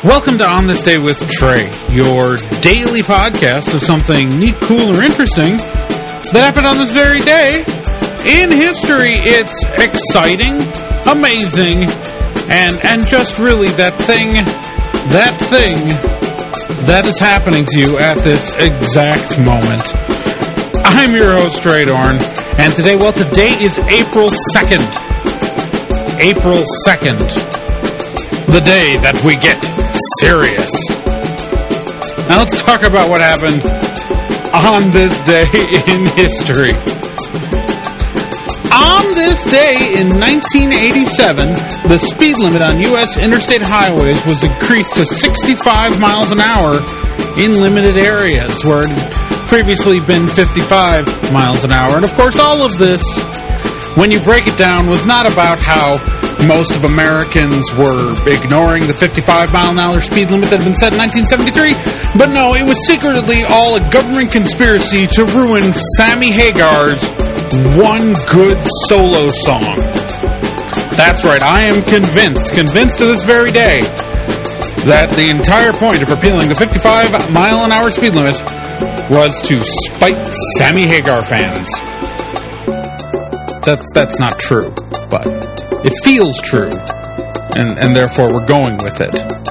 Welcome to On This Day with Trey, your daily podcast of something neat, cool, or interesting that happened on this very day in history. It's exciting, amazing, and just really that thing that is happening to you at this exact moment. I'm your host, Trey Dorn, and today is April 2nd. April 2nd. The day that we get serious. Now let's talk about what happened on this day in history. On this day in 1987, the speed limit on U.S. interstate highways was increased to 65 miles an hour in limited areas, where it had previously been 55 miles an hour. And of course, all of this, when you break it down, was not about how most of Americans were ignoring the 55-mile-an-hour speed limit that had been set in 1973. But no, it was secretly all a government conspiracy to ruin Sammy Hagar's one good solo song. That's right, I am convinced to this very day, that the entire point of repealing the 55-mile-an-hour speed limit was to spite Sammy Hagar fans. That's not true, but it feels true, and therefore we're going with it.